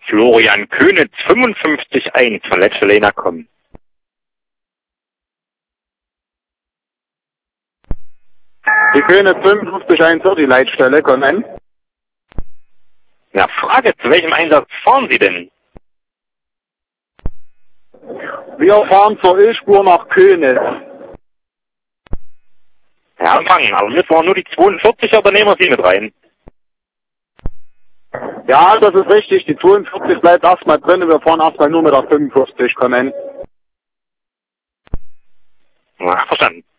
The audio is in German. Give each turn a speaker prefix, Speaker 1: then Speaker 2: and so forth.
Speaker 1: Florian König 55-1 von Letzte Lena kommen.
Speaker 2: Die König 55-1 die Leitstelle kommen.
Speaker 1: Ja, Frage, zu welchem Einsatz fahren Sie denn?
Speaker 2: Wir fahren zur Ölspur nach König.
Speaker 1: Ja, empfangen, aber wir fahren nur die 42, aber nehmen wir Sie mit rein.
Speaker 2: Ja, das ist richtig. Die 42 bleibt erstmal drin und wir fahren erstmal nur mit der 55 kommen.
Speaker 1: Ja, verstanden.